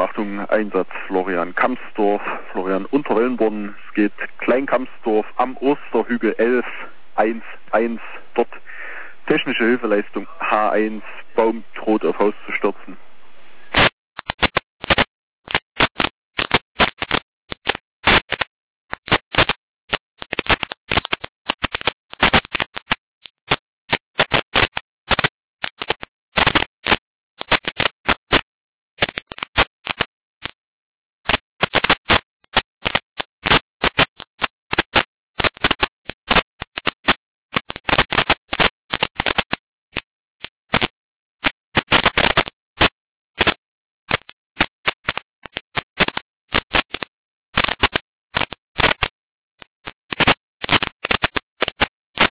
Achtung, Einsatz Florian Kamsdorf, Florian Unterwellenborn. Es geht Klein-Kamsdorf am Osterhügel 1111. Dort technische Hilfeleistung H1, Baum droht auf Haus zu stürzen.